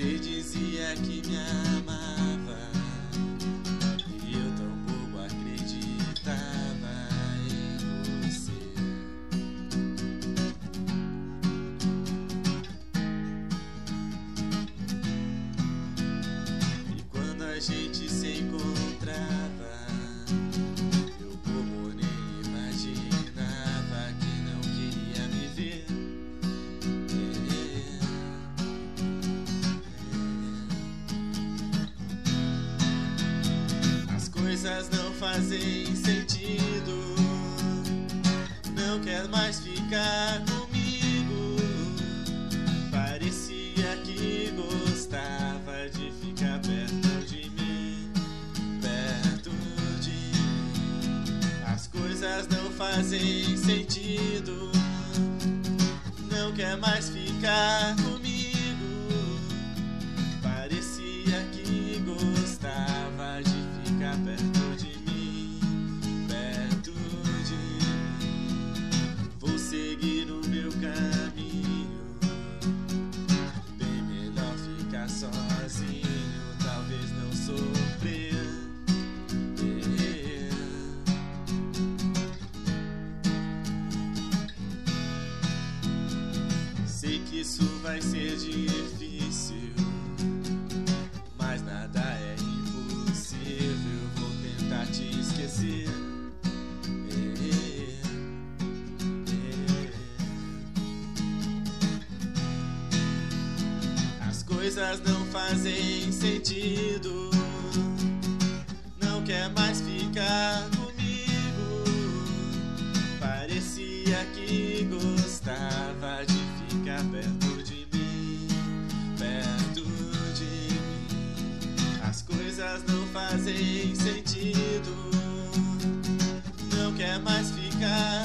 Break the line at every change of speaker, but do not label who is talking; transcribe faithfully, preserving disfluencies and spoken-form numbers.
Você dizia que me amava e eu tão bobo acreditava em você. E quando a gente se encontrava, eu bobo nem imaginava que não queria me ver. As coisas não fazem sentido, não quer mais ficar comigo. Parecia que gostava de ficar perto de mim, perto de mim. As coisas não fazem sentido, não quer mais ficar comigo. Parecia que gostava de ficar perto de mim, perto de mim. Vou seguir o meu caminho, bem melhor ficar sozinho, talvez não sofrer. Sei que isso vai ser difícil, mas nada é impossível. Vou tentar te esquecer. As coisas não fazem sentido, não quer mais ficar comigo. Parecia que gostava de ficar perto de mim, perto de mim. As coisas não fazem sentido, não quer mais ficar